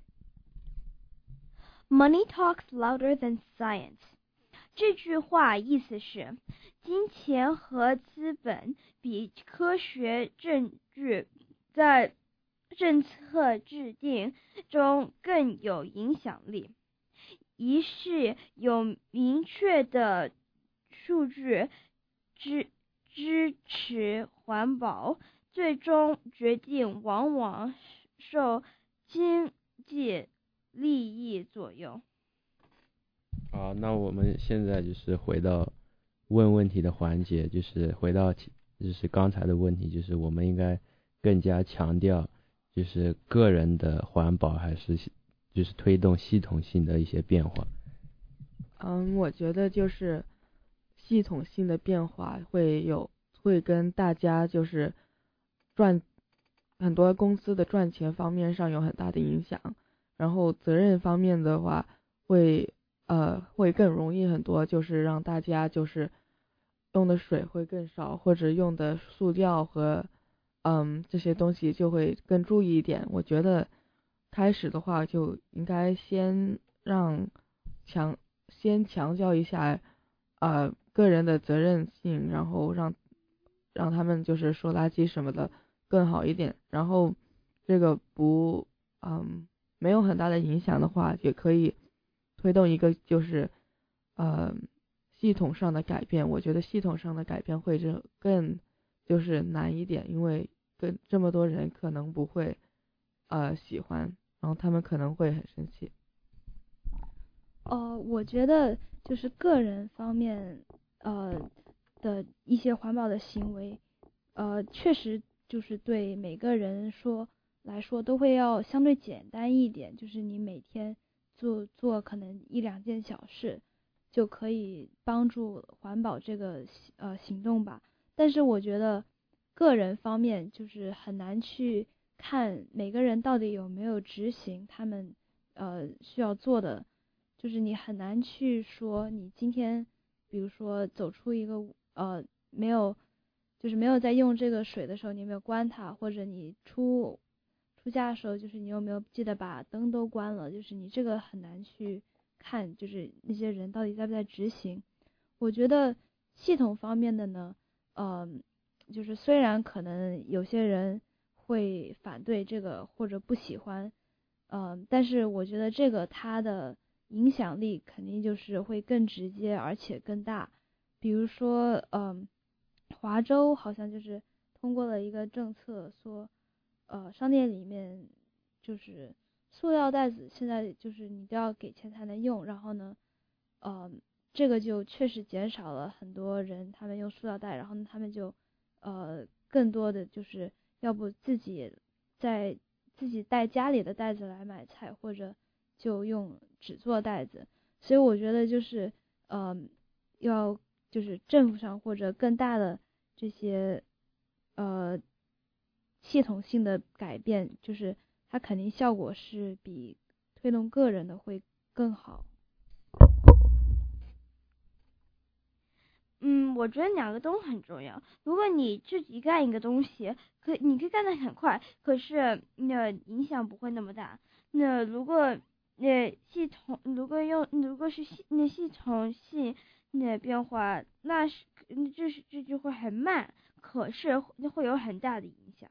Money talks louder than science。这句话意思是，金钱和资本比科学证据在政策制定中更有影响力。一是有明确的数据支支持环保，最终决定往往受经济利益左右。 好，那我们现在就是回到问问题的环节，就是回到就是刚才的问题，就是我们应该更加强调就是个人的环保，还是就是推动系统性的一些变化。 嗯，我觉得就是系统性的变化会有会跟大家就是赚很多公司的赚钱方面上有很大的影响，然后责任方面的话会呃会更容易很多，就是让大家就是用的水会更少，或者用的塑料和嗯这些东西就会更注意一点。我觉得开始的话就应该先让强先强调一下呃个人的责任性，然后让让他们就是说垃圾什么的更好一点，然后这个不嗯没有很大的影响的话，也可以推动一个就是呃系统上的改变。我觉得系统上的改变会就更就是难一点，因为跟这么多人可能不会呃喜欢，然后他们可能会很生气。 呃，我觉得就是个人方面呃的一些环保的行为，呃，确实就是对每个人说来说都会要相对简单一点，就是你每天做做可能一两件小事，就可以帮助环保这个呃行动吧。但是我觉得个人方面就是很难去看每个人到底有没有执行他们呃需要做的。就是你很难去说你今天比如说走出一个呃没有就是没有在用这个水的时候你有没有关它，或者你出出家的时候就是你有没有记得把灯都关了，就是你这个很难去看就是那些人到底在不在执行。我觉得系统方面的呢呃就是虽然可能有些人会反对这个或者不喜欢呃但是我觉得这个它的影响力肯定就是会更直接而且更大。比如说嗯华州好像就是通过了一个政策，说呃商店里面就是塑料袋子现在就是你都要给钱才能用，然后呢呃这个就确实减少了很多人他们用塑料袋，然后呢他们就呃更多的就是要不自己在自己带家里的袋子来买菜，或者就用纸做袋子。所以我觉得就是呃要就是政府上或者更大的这些呃系统性的改变，就是它肯定效果是比推动个人的会更好。 嗯，我觉得两个都很重要。如果你自己干一个东西，可你可以干得很快，可是那影响不会那么大。那如果那系统如果用如果是系那系统性那变化，那是这是这就会很慢，可是会有很大的影响。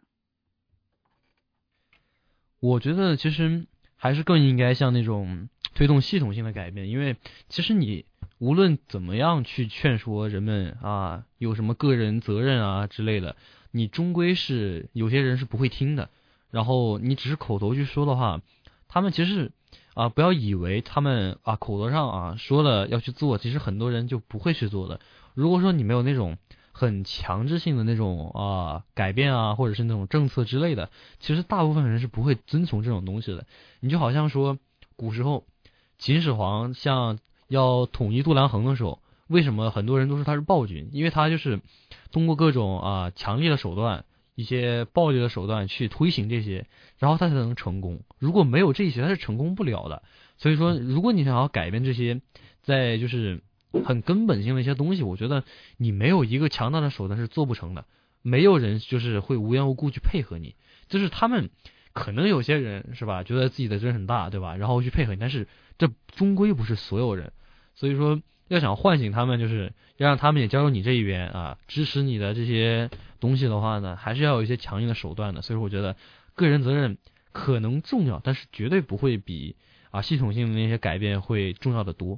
我觉得其实还是更应该像那种推动系统性的改变，因为其实你无论怎么样去劝说人们啊，有什么个人责任啊之类的，你终归是有些人是不会听的。然后你只是口头去说的话，他们其实啊不要以为他们啊口头上啊说了要去做，其实很多人就不会去做的。如果说你没有那种很强制性的那种啊、呃、改变啊，或者是那种政策之类的，其实大部分人是不会遵从这种东西的。你就好像说古时候秦始皇像要统一度量衡的时候，为什么很多人都说他是暴君？因为他就是通过各种啊、呃、强力的手段，一些暴力的手段去推行这些，然后他才能成功。如果没有这些，他是成功不了的。所以说，如果你想要改变这些，在就是很根本性的一些东西，我觉得你没有一个强大的手段是做不成的。没有人就是会无缘无故去配合你，就是他们可能有些人是吧，觉得自己的责任很大，对吧？然后去配合你，但是这终归不是所有人。所以说，要想唤醒他们，就是要让他们也加入你这一边啊，支持你的这些东西的话呢，还是要有一些强硬的手段的。所以说，我觉得个人责任可能重要，但是绝对不会比啊系统性的那些改变会重要的多。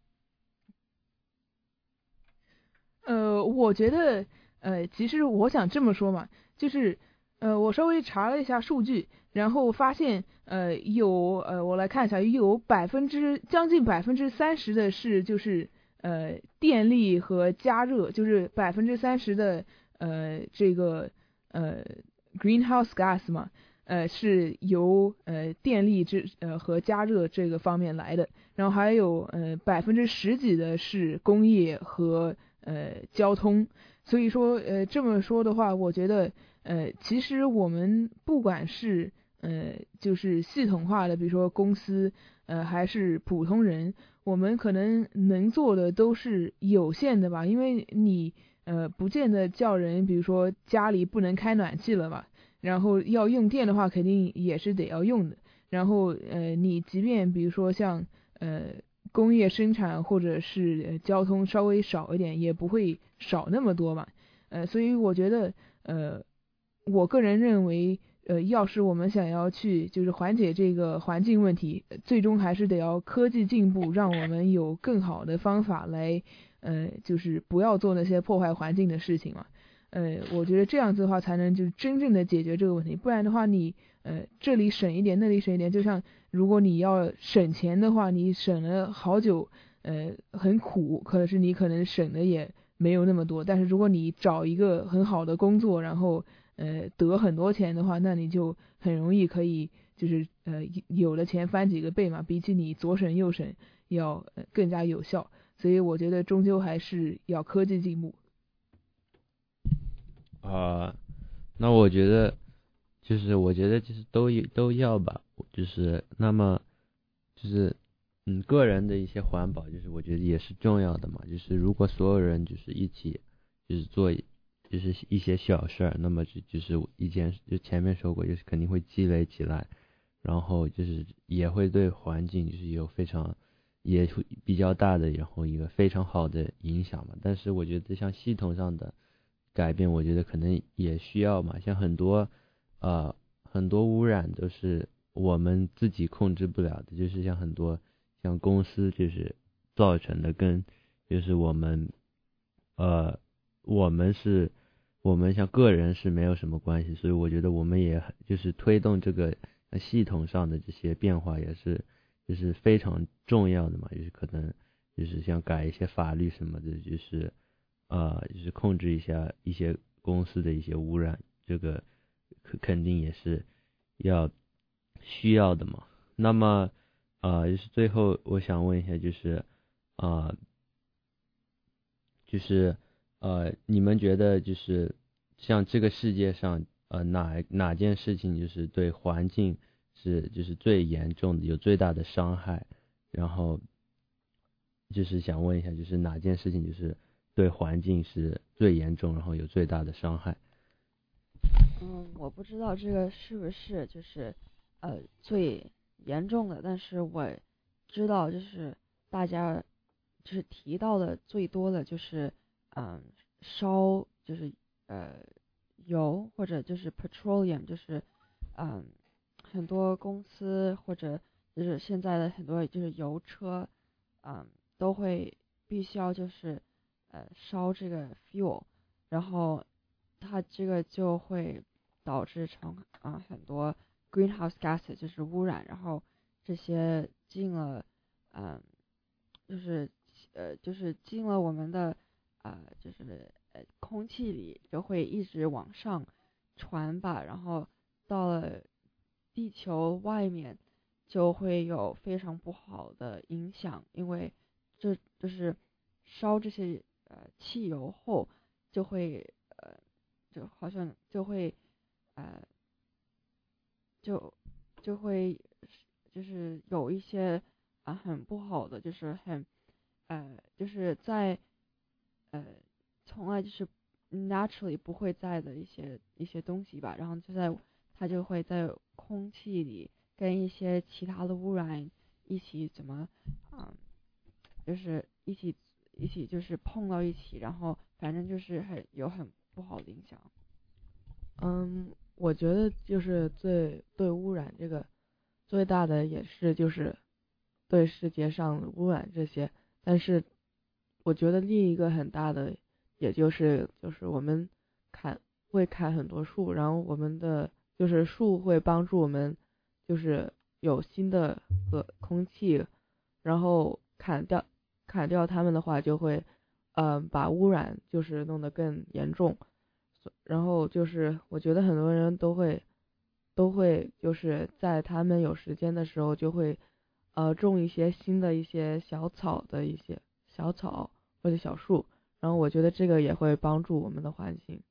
呃，我觉得，呃，其实我想这么说嘛，就是，呃，我稍微查了一下数据，然后发现，呃，有，呃，我来看一下，有百分之将近百分之三十的是就是呃电力和加热，就是百分之三十的呃这个呃 greenhouse gas 嘛，呃是由呃电力这呃和加热这个方面来的，然后还有呃百分之十几的是工业和呃交通。所以说呃这么说的话，我觉得呃其实我们不管是呃就是系统化的，比如说公司呃还是普通人，我们可能能做的都是有限的吧，因为你呃不见得叫人比如说家里不能开暖气了吧，然后要用电的话肯定也是得要用的，然后呃你即便比如说像呃工业生产或者是、呃、交通稍微少一点，也不会少那么多嘛，呃所以我觉得呃我个人认为呃要是我们想要去就是缓解这个环境问题，最终还是得要科技进步，让我们有更好的方法来呃就是不要做那些破坏环境的事情嘛。呃我觉得这样子的话才能就是真正的解决这个问题，不然的话你呃这里省一点那里省一点，就像如果你要省钱的话，你省了好久呃很苦，可是你可能省的也没有那么多，但是如果你找一个很好的工作，然后呃得很多钱的话，那你就很容易可以就是呃有了钱翻几个倍嘛，比起你左省右省要、呃、更加有效，所以我觉得终究还是要科技进步。 啊、呃，那我觉得就是我觉得其实都都要吧，就是那么就是嗯个人的一些环保，就是我觉得也是重要的嘛，就是如果所有人就是一起就是做就是一些小事儿，那么就就是一件就前面说过，就是肯定会积累起来，然后就是也会对环境就是有非常也比较大的然后一个非常好的影响嘛。但是我觉得像系统上的改变，我觉得可能也需要嘛，像很多呃很多污染都是我们自己控制不了的，就是像很多像公司就是造成的，跟就是我们呃我们是我们像个人是没有什么关系，所以我觉得我们也就是推动这个系统上的这些变化也是就是非常重要的嘛，就是可能就是像改一些法律什么的，就是呃就是控制一下一些公司的一些污染，这个肯定也是要需要的嘛。那么呃就是最后我想问一下，就是呃就是呃你们觉得就是像这个世界上呃哪哪件事情就是对环境是就是最严重的，有最大的伤害，然后就是想问一下，就是哪件事情就是对环境是最严重，然后有最大的伤害？ 嗯，我不知道这个是不是就是呃最严重的，但是我知道就是大家就是提到的最多的就是嗯烧就是呃油或者就是 petroleum， 就是嗯很多公司或者就是现在的很多就是油车嗯都会必须要就是呃烧这个 fuel， 然后它这个就会导致成啊、呃、很多 greenhouse gas 就是污染，然后这些进了嗯、呃、就是呃就是进了我们的呃就是呃空气里就会一直往上传吧，然后到了地球外面就会有非常不好的影响，因为这就是烧这些呃汽油后就会呃就好像就会呃就就会就是有一些啊很不好的，就是很呃就是在呃从来就是 naturally 不会在的一些一些东西吧，然后就在它就会在空气里跟一些其他的污染一起怎么啊、嗯、就是一起一起就是碰到一起，然后反正就是很有很不好的影响。 嗯，我觉得就是最对污染这个最大的也是就是对世界上的污染这些，但是我觉得另一个很大的也就是就是我们砍会砍很多树，然后我们的就是树会帮助我们就是有新的呃空气，然后砍掉砍掉它们的话就会呃把污染就是弄得更严重。然后就是我觉得很多人都会都会就是在他们有时间的时候就会呃种一些新的一些小草的一些小草或者小树，然后我觉得这个也会帮助我们的环境。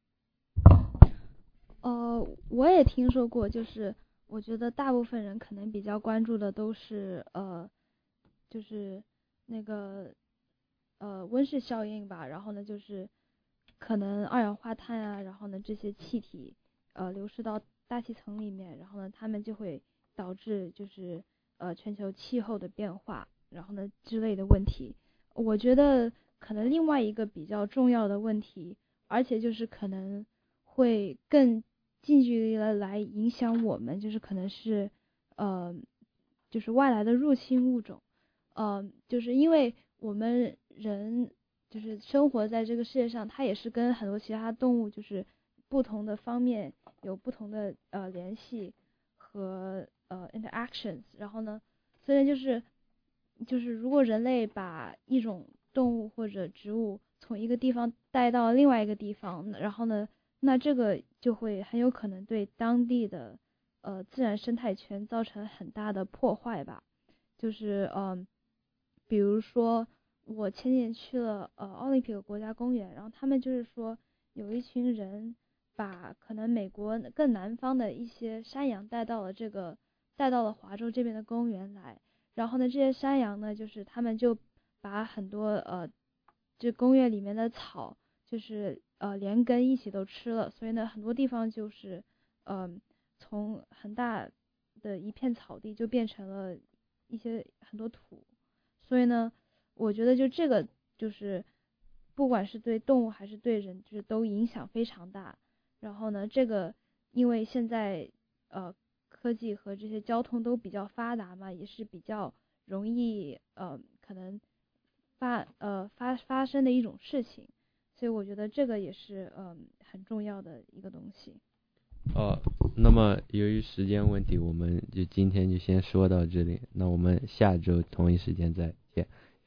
呃，我也听说过，就是我觉得大部分人可能比较关注的都是呃就是那个呃温室效应吧，然后呢就是可能二氧化碳啊，然后呢这些气体呃流失到大气层里面，然后呢它们就会导致就是呃全球气候的变化，然后呢之类的问题。我觉得可能另外一个比较重要的问题，而且就是可能会更近距离的来影响我们，就是可能是呃就是外来的入侵物种，呃就是因为我们人就是生活在这个世界上，它也是跟很多其他动物就是不同的方面有不同的呃联系和呃 interactions， 然后呢，所以就是就是如果人类把一种动物或者植物从一个地方带到另外一个地方，然后呢，那这个就会很有可能对当地的呃自然生态圈造成很大的破坏吧，就是嗯、呃，比如说。我前年去了呃奥林匹克国家公园，然后他们就是说有一群人把可能美国更南方的一些山羊带到了这个带到了华州这边的公园来，然后呢这些山羊呢就是他们就把很多呃这公园里面的草就是呃连根一起都吃了，所以呢很多地方就是呃从很大的一片草地就变成了一些很多土，所以呢我觉得就这个就是不管是对动物还是对人就是都影响非常大，然后呢这个因为现在呃科技和这些交通都比较发达嘛，也是比较容易呃可能发呃发发生的一种事情，所以我觉得这个也是嗯、呃、很重要的一个东西。 哦，那么由于时间问题，我们就今天就先说到这里，那我们下周同一时间再见。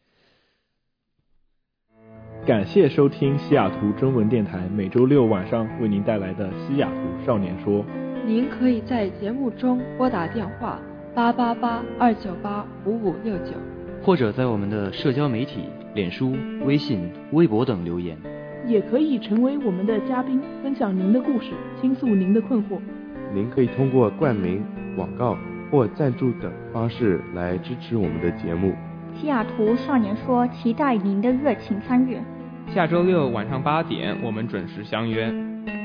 感谢收听西雅图中文电台每周六晚上为您带来的西雅图少年说。 您可以在节目中拨打电话八八八二九八五五六九， 或者在我们的社交媒体脸书、微信、微博等留言， 也可以成为我们的嘉宾，分享您的故事，倾诉您的困惑。 您可以通过冠名、广告或赞助等方式来支持我们的节目。 西雅图少年说，期待您的热情参与。 下周六晚上八点，我们准时相约。